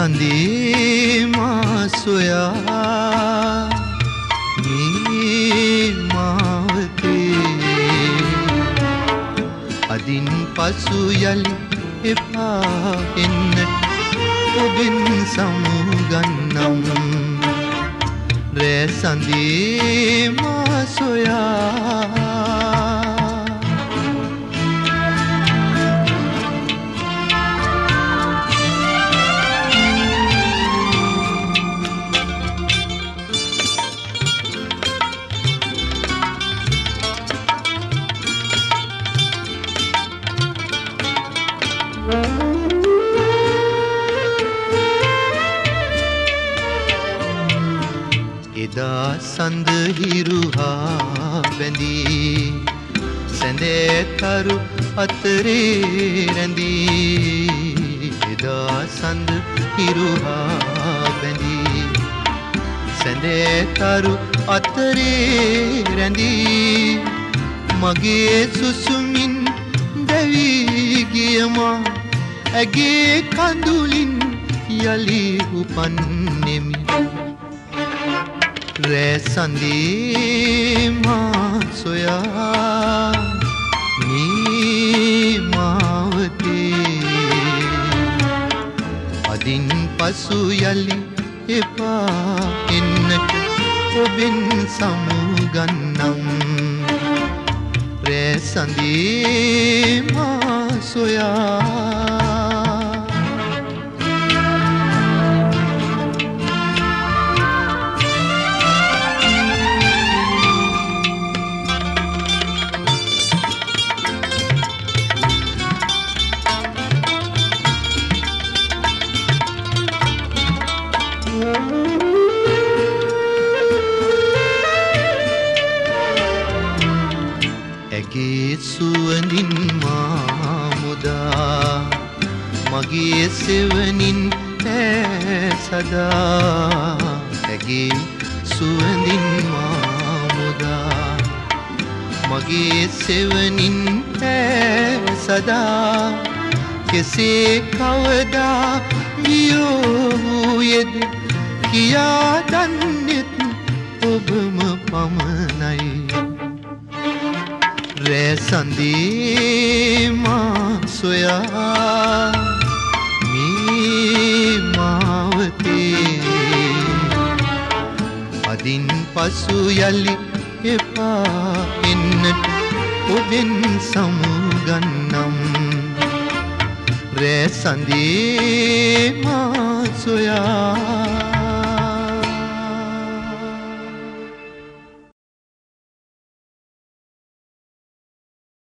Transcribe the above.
සඳේ මා සොයා මේ මාවතේ අදින් පසු යලි එපා එන්නට ඔබෙන් සමුගන්නම් රෑ සඳේ මා සොයා එදා සඳ හිරුහා බැඳී සැඳෑතරු අතරේ රැඳී එදා සඳ හිරුහා බැඳී සැඳෑතරු අතරේ රැඳී මගේ සුසුමින් දැවී ගියමා ඇගේ කඳුලින් යලි උපන්නෙමි රෑ සඳේ මා සොයා මේ මාවතේ අදින් පසු යලි එපා එන්නට ඔබෙන් සමුගන්නම් රෑ සඳේ මා සොයා ඇගේ සුවඳින් මා මුදා මගේ සෙවණින් සදා ඇගේ සුවඳින් මා මුදා මගේ සෙවණින් සදා කෙසේ කවදා වියෝයේද කියා දන්නෙත් ඔබම පමණයි රෑ සඳේ මා සොයා මේ මාවතේ අදින් පසු යලි එපා එන්නට ඔබෙන් සමුගන්නම් රෑ සඳේ මා සොයා